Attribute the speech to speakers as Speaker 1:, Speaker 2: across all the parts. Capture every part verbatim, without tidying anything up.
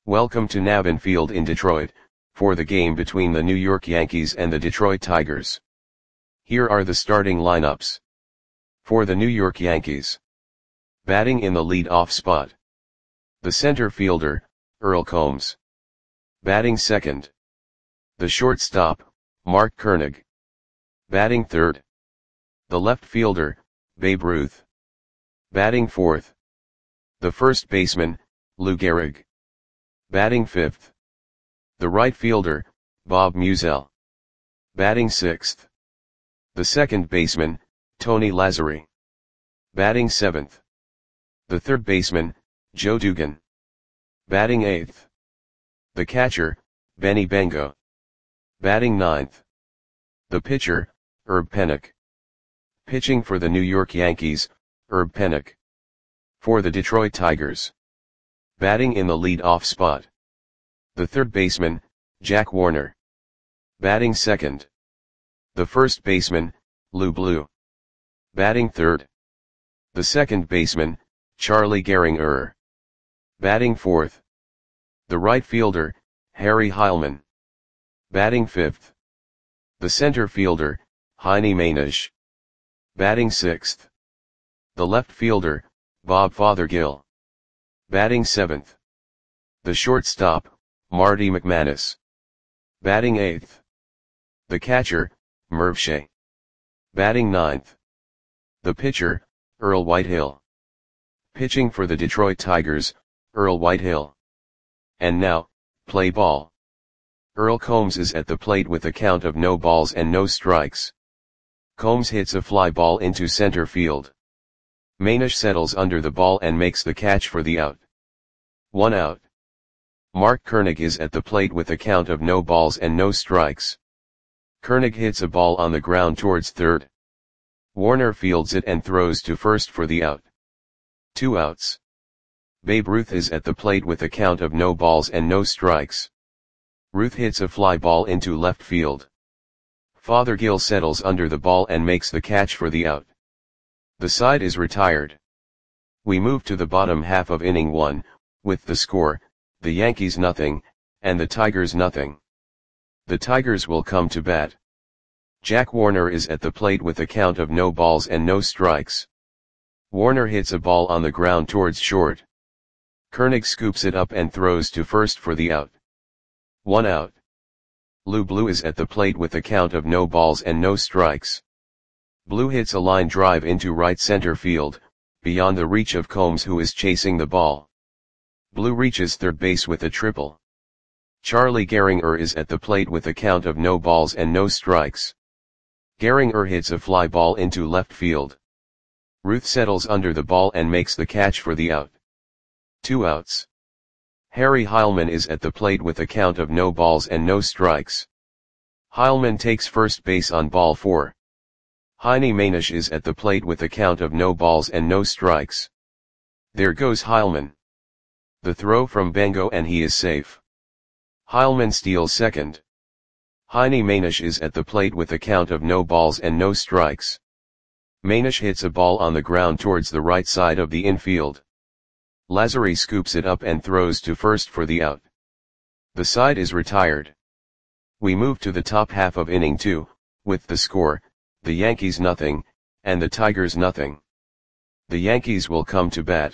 Speaker 1: Welcome to Navin Field in Detroit, for the game between the New York Yankees and the Detroit Tigers. Here are the starting lineups. For the New York Yankees. Batting in the lead-off spot. The center fielder, Earl Combs. Batting second. The shortstop, Mark Koenig. Batting third. The left fielder, Babe Ruth. Batting fourth. The first baseman, Lou Gehrig. Batting fifth. The right fielder, Bob Meusel. Batting sixth. The second baseman, Tony Lazzeri. Batting seventh. The third baseman, Joe Dugan. Batting eighth. The catcher, Benny Bengo. Batting ninth. The pitcher, Herb Pennock. Pitching for the New York Yankees, Herb Pennock. For the Detroit Tigers. Batting in the lead-off spot. The third baseman, Jack Warner. Batting second. The first baseman, Lou Blue. Batting third. The second baseman, Charlie Gehringer. Batting fourth. The right fielder, Harry Heilmann. Batting fifth. The center fielder, Heinie Mainisch. Batting sixth. The left fielder, Bob Fothergill. Batting seventh. The shortstop, Marty McManus. Batting eighth. The catcher, Merv Shea. Batting ninth. The pitcher, Earl Whitehill. Pitching for the Detroit Tigers, Earl Whitehill. And now, play ball. Earl Combs is at the plate with a count of no balls and no strikes. Combs hits a fly ball into center field. Mainisch settles under the ball and makes the catch for the out. One out. Mark Koenig is at the plate with a count of no balls and no strikes. Koenig hits a ball on the ground towards third. Warner fields it and throws to first for the out. Two outs. Babe Ruth is at the plate with a count of no balls and no strikes. Ruth hits a fly ball into left field. Fothergill settles under the ball and makes the catch for the out. The side is retired. We move to the bottom half of inning one, with the score, the Yankees nothing, and the Tigers nothing. The Tigers will come to bat. Jack Warner is at the plate with a count of no balls and no strikes. Warner hits a ball on the ground towards short. Koenig scoops it up and throws to first for the out. One out. Lou Blue is at the plate with a count of no balls and no strikes. Blue hits a line drive into right center field, beyond the reach of Combs, who is chasing the ball. Blue reaches third base with a triple. Charlie Gehringer is at the plate with a count of no balls and no strikes. Gehringer hits a fly ball into left field. Ruth settles under the ball and makes the catch for the out. Two outs. Harry Heilmann is at the plate with a count of no balls and no strikes. Heilmann takes first base on ball four. Heinie Mainisch is at the plate with a count of no balls and no strikes. There goes Heilmann. The throw from Bengo and he is safe. Heilmann steals second. Heinie Mainisch is at the plate with a count of no balls and no strikes. Mainisch hits a ball on the ground towards the right side of the infield. Lazzeri scoops it up and throws to first for the out. The side is retired. We move to the top half of inning two, with the score, the Yankees nothing, and the Tigers nothing. The Yankees will come to bat.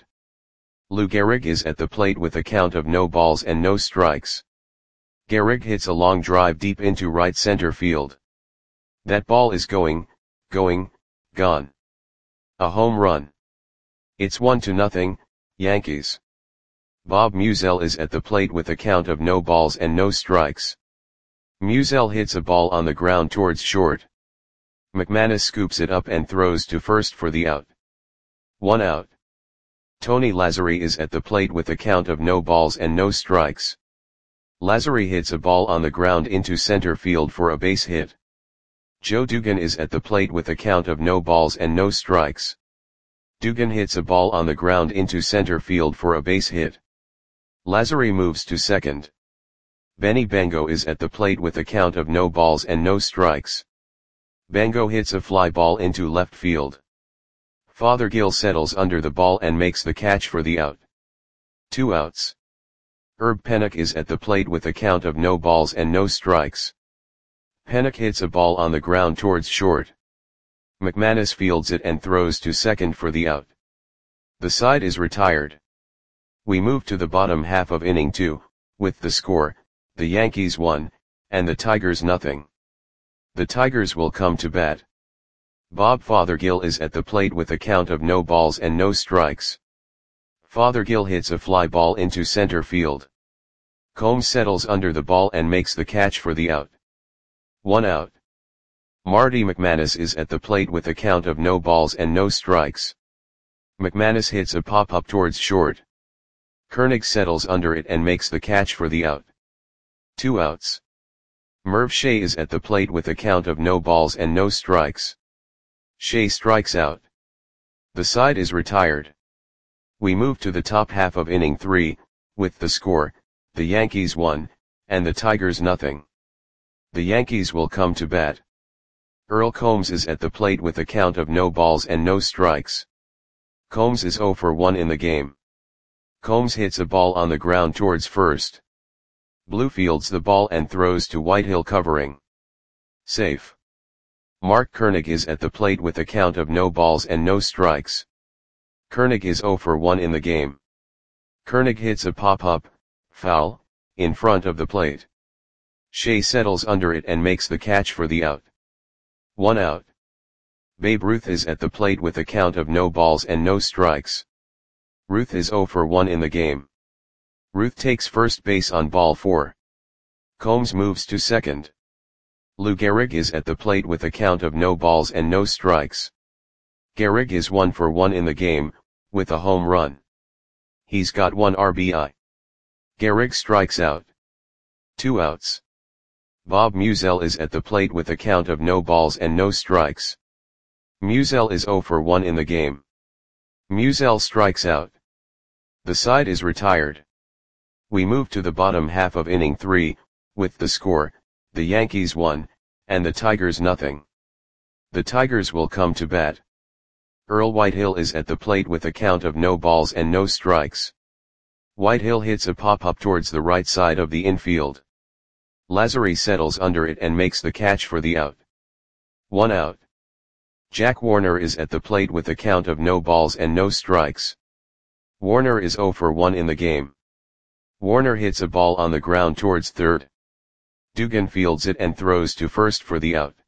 Speaker 1: Lou Gehrig is at the plate with a count of no balls and no strikes. Gehrig hits a long drive deep into right center field. That ball is going, going, gone. A home run. It's one to nothing, Yankees. Bob Meusel is at the plate with a count of no balls and no strikes. Meusel hits a ball on the ground towards short. McManus scoops it up and throws to first for the out. One out. Tony Lazzeri is at the plate with a count of no balls and no strikes. Lazzeri hits a ball on the ground into center field for a base hit. Joe Dugan is at the plate with a count of no balls and no strikes. Dugan hits a ball on the ground into center field for a base hit. Lazzeri moves to second. Benny Bengo is at the plate with a count of no balls and no strikes. Bengo hits a fly ball into left field. Fothergill settles under the ball and makes the catch for the out. Two outs. Herb Pennock is at the plate with a count of no balls and no strikes. Pennock hits a ball on the ground towards short. McManus fields it and throws to second for the out. The side is retired. We move to the bottom half of inning two, with the score, the Yankees one, and the Tigers nothing. The Tigers will come to bat. Bob Fothergill is at the plate with a count of no balls and no strikes. Fothergill hits a fly ball into center field. Combs settles under the ball and makes the catch for the out. One out. Marty McManus is at the plate with a count of no balls and no strikes. McManus hits a pop-up towards short. Koenig settles under it and makes the catch for the out. Two outs. Merv Shea is at the plate with a count of no balls and no strikes. Shea strikes out. The side is retired. We move to the top half of inning three, with the score, the Yankees one, and the Tigers nothing. The Yankees will come to bat. Earl Combs is at the plate with a count of no balls and no strikes. Combs is oh for one in the game. Combs hits a ball on the ground towards first. Blue fields the ball and throws to Whitehill covering. Safe. Mark Koenig is at the plate with a count of no balls and no strikes. Koenig is oh for one in the game. Koenig hits a pop-up, foul, in front of the plate. Shea settles under it and makes the catch for the out. One out. Babe Ruth is at the plate with a count of no balls and no strikes. Ruth is oh for one in the game. Ruth takes first base on ball four. Combs moves to second. Lou Gehrig is at the plate with a count of no balls and no strikes. Gehrig is one for one in the game, with a home run. He's got one R B I. Gehrig strikes out. Two outs. Bob Musial is at the plate with a count of no balls and no strikes. Musial is oh for one in the game. Musial strikes out. The side is retired. We move to the bottom half of inning three, with the score, the Yankees one, and the Tigers nothing. The Tigers will come to bat. Earl Whitehill is at the plate with a count of no balls and no strikes. Whitehill hits a pop-up towards the right side of the infield. Lazary settles under it and makes the catch for the out. One out. Jack Warner is at the plate with a count of no balls and no strikes. Warner is oh for one in the game. Warner hits a ball on the ground towards third. Dugan fields it and throws to first for the out.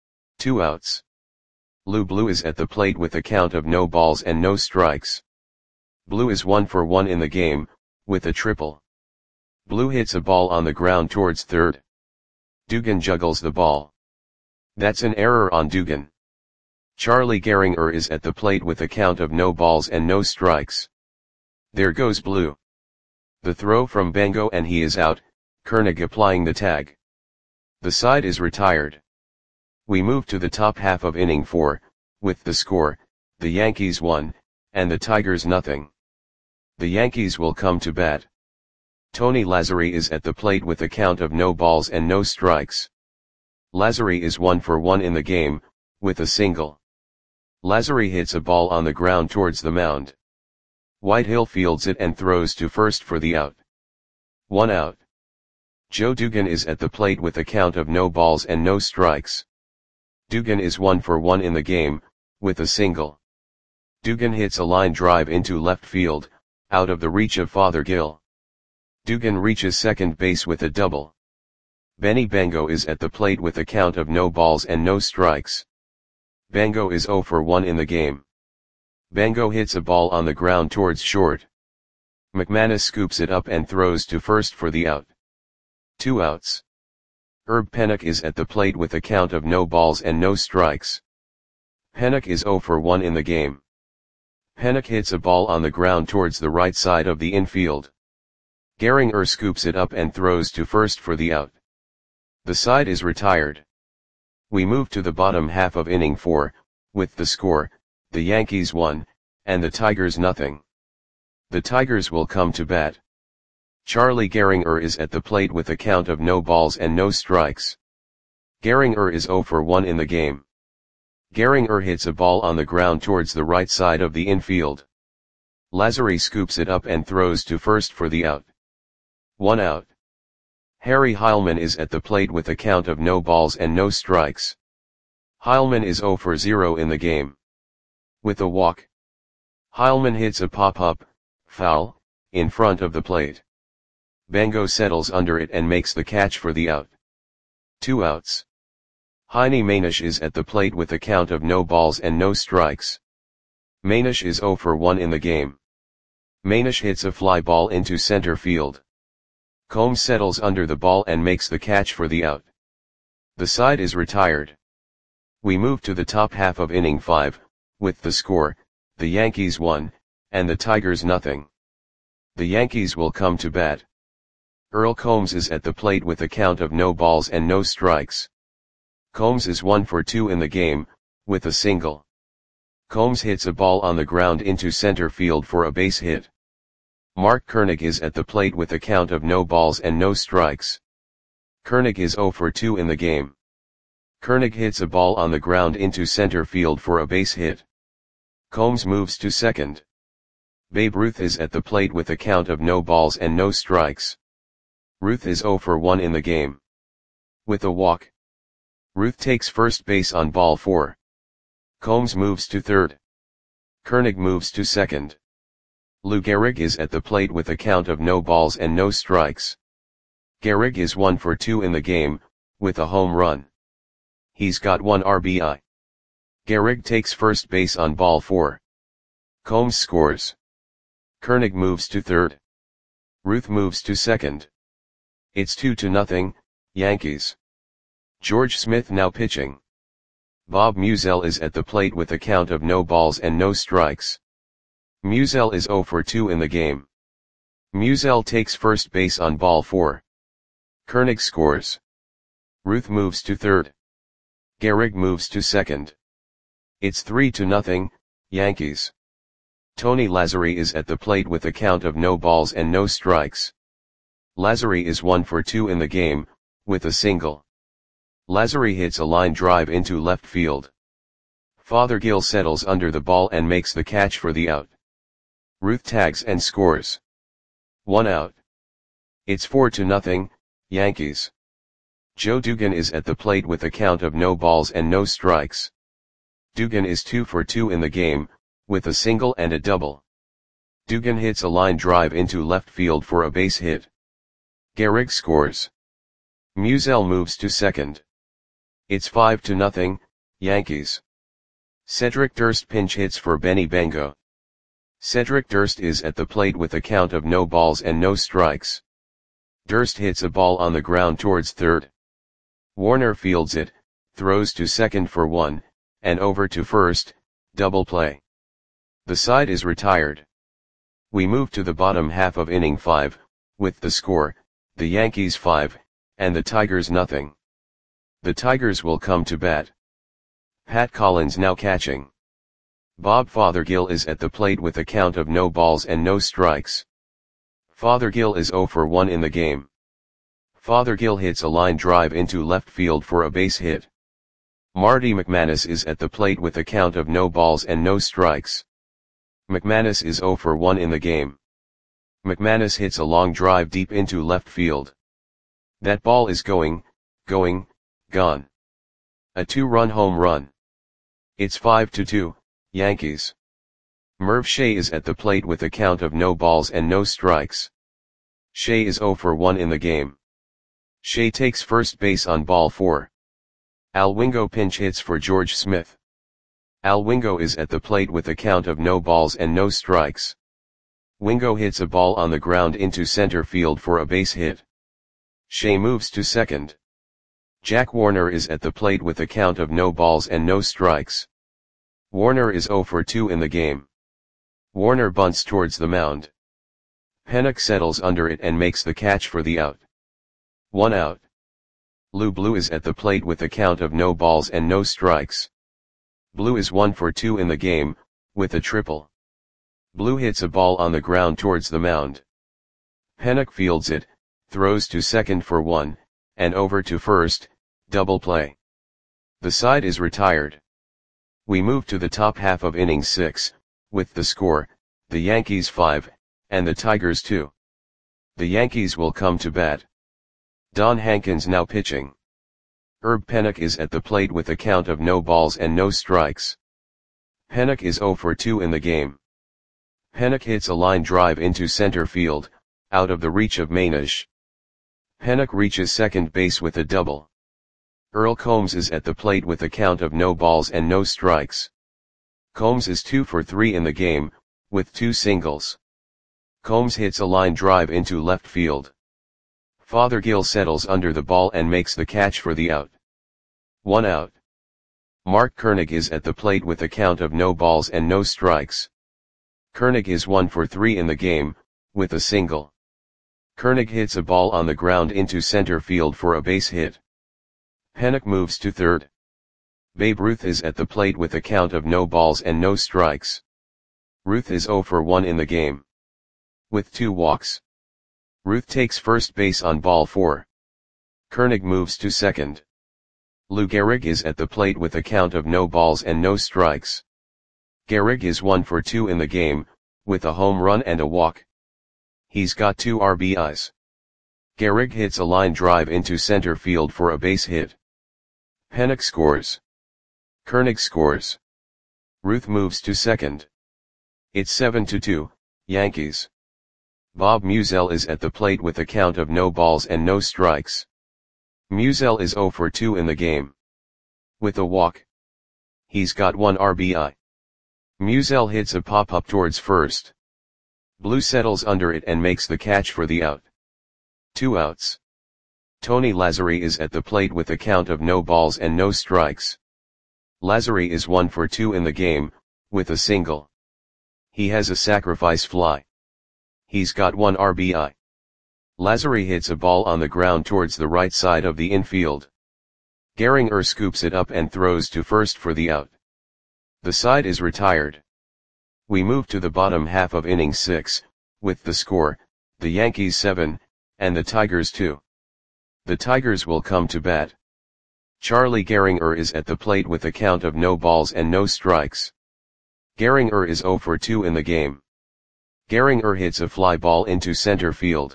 Speaker 1: Two outs. Lou Blue is at the plate with a count of no balls and no strikes. Blue is one for one in the game, with a triple. Blue hits a ball on the ground towards third. Dugan juggles the ball. That's an error on Dugan. Charlie Gehringer is at the plate with a count of no balls and no strikes. There goes Blue. The throw from Bengo and he is out, Koenig applying the tag. The side is retired. We move to the top half of inning four, with the score, the Yankees one, and the Tigers nothing. The Yankees will come to bat. Tony Lazzari is at the plate with a count of no balls and no strikes. Lazzari is one for one in the game, with a single. Lazzari hits a ball on the ground towards the mound. Whitehill fields it and throws to first for the out. One out. Joe Dugan is at the plate with a count of no balls and no strikes. Dugan is one for one in the game, with a single. Dugan hits a line drive into left field, out of the reach of Fothergill. Dugan reaches second base with a double. Benny Bengo is at the plate with a count of no balls and no strikes. Bengo is oh for one in the game. Bengo hits a ball on the ground towards short. McManus scoops it up and throws to first for the out. Two outs. Herb Pennock is at the plate with a count of no balls and no strikes. Pennock is oh for one in the game. Pennock hits a ball on the ground towards the right side of the infield. Gehringer scoops it up and throws to first for the out. The side is retired. We move to the bottom half of inning four, with the score, the Yankees one, and the Tigers nothing. The Tigers will come to bat. Charlie Gehringer is at the plate with a count of no balls and no strikes. Gehringer is oh for one in the game. Gehringer hits a ball on the ground towards the right side of the infield. Lazzari scoops it up and throws to first for the out. One out. Harry Heilman is at the plate with a count of no balls and no strikes. Heilman is zero for zero in the game. With a walk. Heilman hits a pop-up, foul, in front of the plate. Bengo settles under it and makes the catch for the out. Two outs. Heine Manish is at the plate with a count of no balls and no strikes. Manish is zero for one in the game. Manish hits a fly ball into center field. Combs settles under the ball and makes the catch for the out. The side is retired. We move to the top half of inning five, with the score, the Yankees one, and the Tigers nothing. The Yankees will come to bat. Earl Combs is at the plate with a count of no balls and no strikes. Combs is one for two in the game, with a single. Combs hits a ball on the ground into center field for a base hit. Mark Koenig is at the plate with a count of no balls and no strikes. Koenig is zero for two in the game. Koenig hits a ball on the ground into center field for a base hit. Combs moves to second. Babe Ruth is at the plate with a count of no balls and no strikes. Ruth is zero for one in the game. With a walk. Ruth takes first base on ball four. Combs moves to third. Koenig moves to second. Lou Gehrig is at the plate with a count of no balls and no strikes. Gehrig is one for two in the game, with a home run. He's got one R B I. Gehrig takes first base on ball four. Combs scores. Koenig moves to third. Ruth moves to second. It's two to nothing, Yankees. George Smith now pitching. Bob Musial is at the plate with a count of no balls and no strikes. Musial is zero for two in the game. Musial takes first base on ball four. Koenig scores. Ruth moves to third. Gehrig moves to second. It's three to nothing, Yankees. Tony Lazzeri is at the plate with a count of no balls and no strikes. Lazzeri is one for two in the game, with a single. Lazzeri hits a line drive into left field. Fothergill settles under the ball and makes the catch for the out. Ruth tags and scores. One out. It's four to nothing, Yankees. Joe Dugan is at the plate with a count of no balls and no strikes. Dugan is two for two in the game, with a single and a double. Dugan hits a line drive into left field for a base hit. Gehrig scores. Musial moves to second. It's five to nothing, Yankees. Cedric Durst pinch hits for Benny Bengo. Cedric Durst is at the plate with a count of no balls and no strikes. Durst hits a ball on the ground towards third. Warner fields it, throws to second for one, and over to first, double play. The side is retired. We move to the bottom half of inning five, with the score, the Yankees five, and the Tigers nothing. The Tigers will come to bat. Pat Collins now catching. Bob Fothergill is at the plate with a count of no balls and no strikes. Fothergill is zero for one in the game. Fothergill hits a line drive into left field for a base hit. Marty McManus is at the plate with a count of no balls and no strikes. McManus is zero for one in the game. McManus hits a long drive deep into left field. That ball is going, going, gone. A two-run home run. It's five to two, Yankees. Merv Shea is at the plate with a count of no balls and no strikes. Shea is zero for one in the game. Shea takes first base on ball four. Al Wingo pinch hits for George Smith. Al Wingo is at the plate with a count of no balls and no strikes. Wingo hits a ball on the ground into center field for a base hit. Shea moves to second. Jack Warner is at the plate with a count of no balls and no strikes. Warner is zero for two in the game. Warner bunts towards the mound. Pennock settles under it and makes the catch for the out. One out. Lou Blue is at the plate with a count of no balls and no strikes. Blue is one for two in the game, with a triple. Blue hits a ball on the ground towards the mound. Pennock fields it, throws to second for one, and over to first, double play. The side is retired. We move to the top half of inning six, with the score, the Yankees five, and the Tigers two. The Yankees will come to bat. Don Hankins now pitching. Herb Pennock is at the plate with a count of no balls and no strikes. Pennock is oh for two in the game. Pennock hits a line drive into center field, out of the reach of Mainish. Pennock reaches second base with a double. Earl Combs is at the plate with a count of no balls and no strikes. Combs is two for three in the game, with two singles. Combs hits a line drive into left field. Fothergill settles under the ball and makes the catch for the out. One out. Mark Koenig is at the plate with a count of no balls and no strikes. Koenig is one for three in the game, with a single. Koenig hits a ball on the ground into center field for a base hit. Pennock moves to third. Babe Ruth is at the plate with a count of no balls and no strikes. Ruth is oh for one in the game, with two walks. Ruth takes first base on ball four. Koenig moves to second. Lou Gehrig is at the plate with a count of no balls and no strikes. Gehrig is one for two in the game, with a home run and a walk. He's got two R B Is. Gehrig hits a line drive into center field for a base hit. Pennock scores. Koenig scores. Ruth moves to second. It's seven to two, Yankees. Bob Musial is at the plate with a count of no balls and no strikes. Musial is oh for two in the game, with a walk. He's got one R B I. Musial hits a pop-up towards first. Blue settles under it and makes the catch for the out. Two outs. Tony Lazzeri is at the plate with a count of no balls and no strikes. Lazzeri is one for two in the game, with a single. He has a sacrifice fly. He's got one R B I. Lazzeri hits a ball on the ground towards the right side of the infield. Gehringer scoops it up and throws to first for the out. The side is retired. We move to the bottom half of inning six, with the score, the Yankees seven, and the Tigers two. The Tigers will come to bat. Charlie Gehringer is at the plate with a count of no balls and no strikes. Gehringer is oh for two in the game. Gehringer hits a fly ball into center field.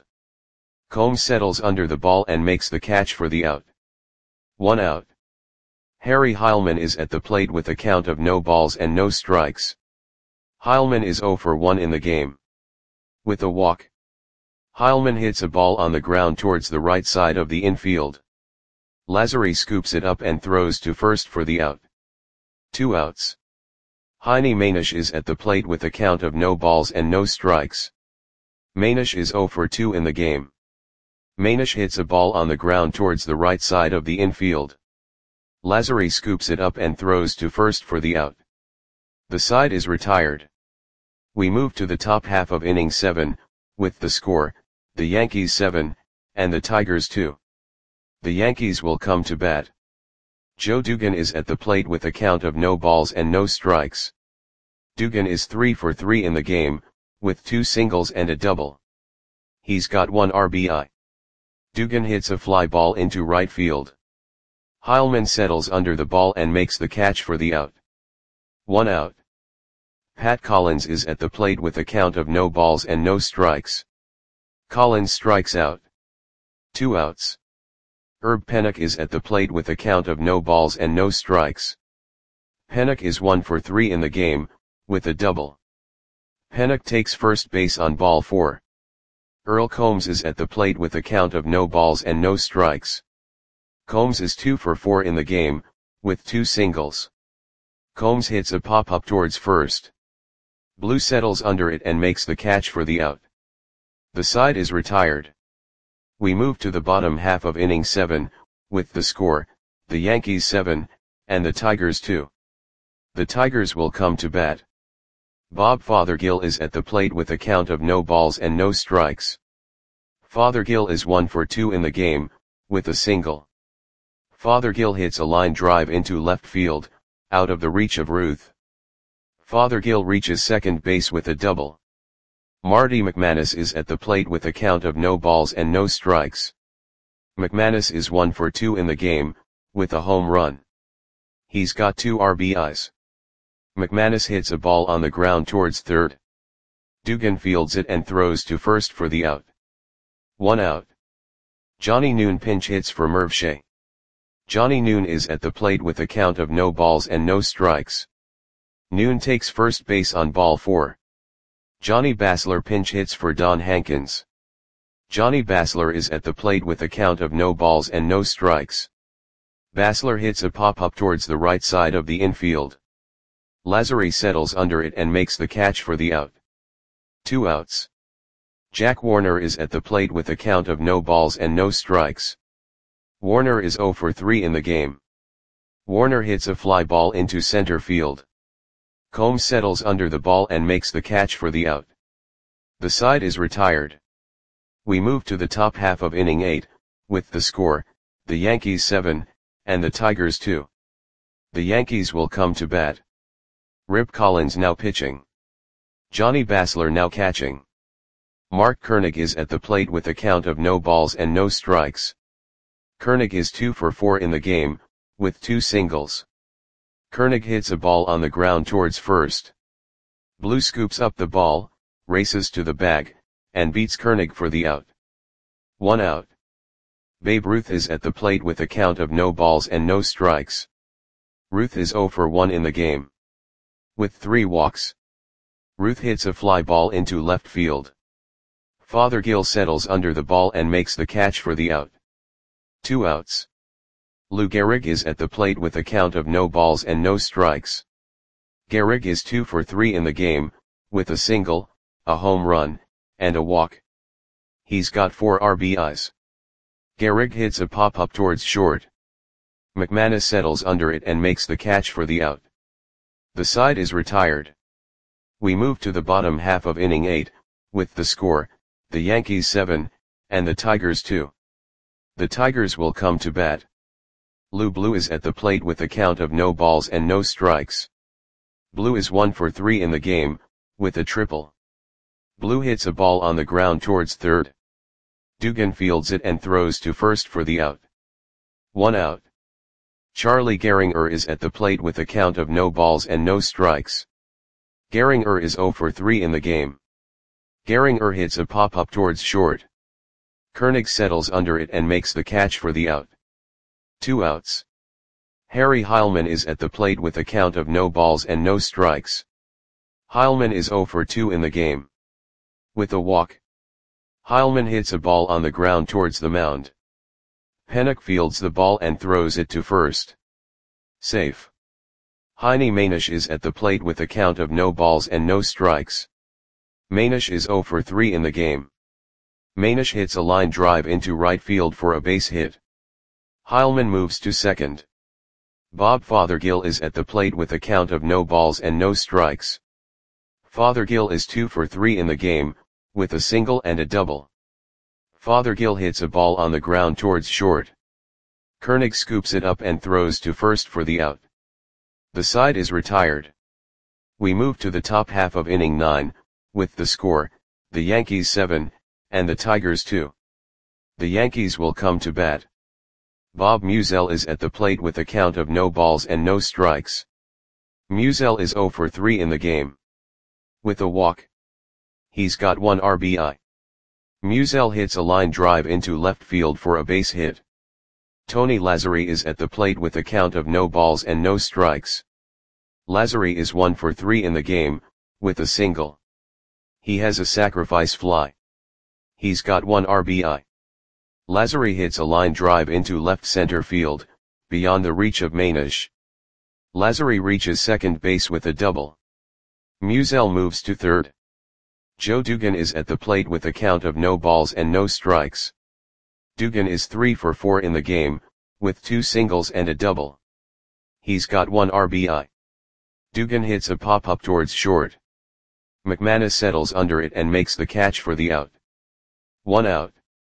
Speaker 1: Combs settles under the ball and makes the catch for the out. One out. Harry Heilmann is at the plate with a count of no balls and no strikes. Heilmann is oh for one in the game, with a walk. Heilmann hits a ball on the ground towards the right side of the infield. Lazzeri scoops it up and throws to first for the out. Two outs. Heine Mainish is at the plate with a count of no balls and no strikes. Mainish is oh for two in the game. Mainish hits a ball on the ground towards the right side of the infield. Lazzeri scoops it up and throws to first for the out. The side is retired. We move to the top half of inning seven, with the score, the Yankees seven, and the Tigers two. The Yankees will come to bat. Joe Dugan is at the plate with a count of no balls and no strikes. Dugan is three for three in the game, with two singles and a double. He's got one R B I. Dugan hits a fly ball into right field. Heilmann settles under the ball and makes the catch for the out. One out. Pat Collins is at the plate with a count of no balls and no strikes. Collins strikes out. Two outs. Herb Pennock is at the plate with a count of no balls and no strikes. Pennock is one for three in the game, with a double. Pennock takes first base on ball four. Earl Combs is at the plate with a count of no balls and no strikes. Combs is two for four in the game, with two singles. Combs hits a pop-up towards first. Blue settles under it and makes the catch for the out. The side is retired. We move to the bottom half of inning seven, with the score, the Yankees seven, and the Tigers two. The Tigers will come to bat. Bob Fothergill is at the plate with a count of no balls and no strikes. Fothergill is one for two in the game, with a single. Fothergill hits a line drive into left field, out of the reach of Ruth. Fothergill reaches second base with a double. Marty McManus is at the plate with a count of no balls and no strikes. McManus is one for two in the game, with a home run. He's got two R B Is. McManus hits a ball on the ground towards third. Dugan fields it and throws to first for the out. One out. Johnny Noon pinch hits for Merv Shea. Johnny Noon is at the plate with a count of no balls and no strikes. Noon takes first base on ball four. Johnny Basler pinch hits for Don Hankins. Johnny Basler is at the plate with a count of no balls and no strikes. Basler hits a pop-up towards the right side of the infield. Lazary settles under it and makes the catch for the out. Two outs. Jack Warner is at the plate with a count of no balls and no strikes. Warner is oh for three in the game. Warner hits a fly ball into center field. Combs settles under the ball and makes the catch for the out. The side is retired. We move to the top half of inning eight, with the score, the Yankees seven, and the Tigers two. The Yankees will come to bat. Rip Collins now pitching. Johnny Basler now catching. Mark Koenig is at the plate with a count of no balls and no strikes. Koenig is two for four in the game, with two singles. Koenig hits a ball on the ground towards first. Blue scoops up the ball, races to the bag, and beats Koenig for the out. One out. Babe Ruth is at the plate with a count of no balls and no strikes. Ruth is oh for one in the game. With three walks. Ruth hits a fly ball into left field. Fothergill settles under the ball and makes the catch for the out. Two outs. Lou Gehrig is at the plate with a count of no balls and no strikes. Gehrig is two for three in the game, with a single, a home run, and a walk. He's got four R B Is. Gehrig hits a pop-up towards short. McManus settles under it and makes the catch for the out. The side is retired. We move to the bottom half of inning eight, with the score, the Yankees seven, and the Tigers two. The Tigers will come to bat. Lou Blue is at the plate with a count of no balls and no strikes. Blue is one for three in the game, with a triple. Blue hits a ball on the ground towards third. Dugan fields it and throws to first for the out. One out. Charlie Gehringer is at the plate with a count of no balls and no strikes. Gehringer is oh for three in the game. Gehringer hits a pop-up towards short. Koenig settles under it and makes the catch for the out. Two outs. Harry Heilmann is at the plate with a count of no balls and no strikes. Heilmann is oh for two in the game. With a walk. Heilmann hits a ball on the ground towards the mound. Pennock fields the ball and throws it to first. Safe. Heine Manish is at the plate with a count of no balls and no strikes. Manish is oh for three in the game. Manish hits a line drive into right field for a base hit. Heilmann moves to second. Bob Fothergill is at the plate with a count of no balls and no strikes. Fothergill is two for three in the game, with a single and a double. Fothergill hits a ball on the ground towards short. Koenig scoops it up and throws to first for the out. The side is retired. We move to the top half of inning nine, with the score, the Yankees seven, and the Tigers two. The Yankees will come to bat. Bob Musial is at the plate with a count of no balls and no strikes. Musial is oh for three in the game. With a walk. He's got one R B I. Musial hits a line drive into left field for a base hit. Tony Lazzari is at the plate with a count of no balls and no strikes. Lazzari is one for three in the game, with a single. He has a sacrifice fly. He's got one R B I. Lazzari hits a line drive into left center field, beyond the reach of Manish. Lazzari reaches second base with a double. Musial moves to third. Joe Dugan is at the plate with a count of no balls and no strikes. Dugan is three for four in the game, with two singles and a double. He's got one R B I. Dugan hits a pop-up towards short. McManus settles under it and makes the catch for the out. One out.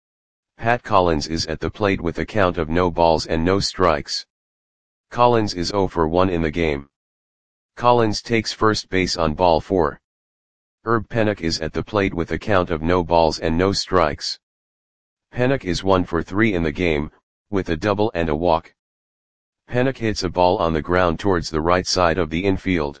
Speaker 1: Pat Collins is at the plate with a count of no balls and no strikes. Collins is oh for one in the game. Collins takes first base on ball four. Herb Pennock is at the plate with a count of no balls and no strikes. Pennock is one for three in the game, with a double and a walk. Pennock hits a ball on the ground towards the right side of the infield.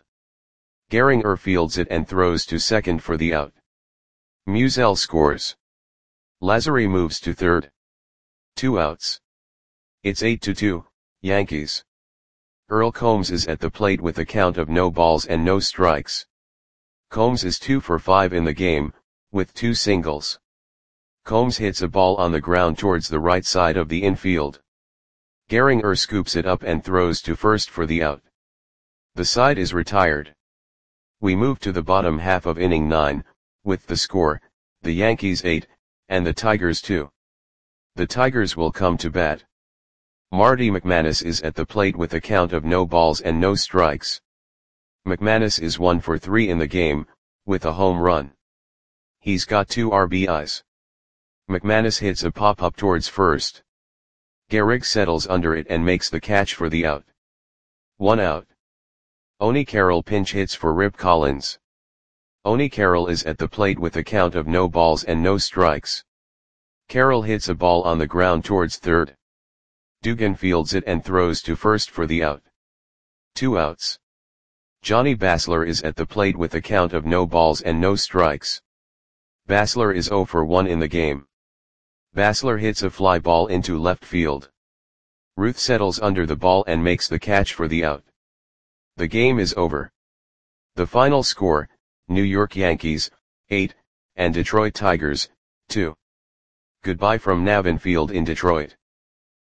Speaker 1: Gehringer fields it and throws to second for the out. Musial scores. Lazary moves to third. Two outs. It's eight to two, Yankees. Earl Combs is at the plate with a count of no balls and no strikes. Combs is two for five in the game, with two singles. Combs hits a ball on the ground towards the right side of the infield. Gehringer scoops it up and throws to first for the out. The side is retired. We move to the bottom half of inning nine, with the score, the Yankees eight, and the Tigers two. The Tigers will come to bat. Marty McManus is at the plate with a count of no balls and no strikes. McManus is one for three in the game, with a home run. He's got two R B Is. McManus hits a pop-up towards first. Gehrig settles under it and makes the catch for the out. One out. Oni Carroll pinch hits for Rip Collins. Oni Carroll is at the plate with a count of no balls and no strikes. Carroll hits a ball on the ground towards third. Dugan fields it and throws to first for the out. Two outs. Johnny Basler is at the plate with a count of no balls and no strikes. Basler is zero for one in the game. Basler hits a fly ball into left field. Ruth settles under the ball and makes the catch for the out. The game is over. The final score, New York Yankees, eight, and Detroit Tigers, two. Goodbye from Navin Field in Detroit.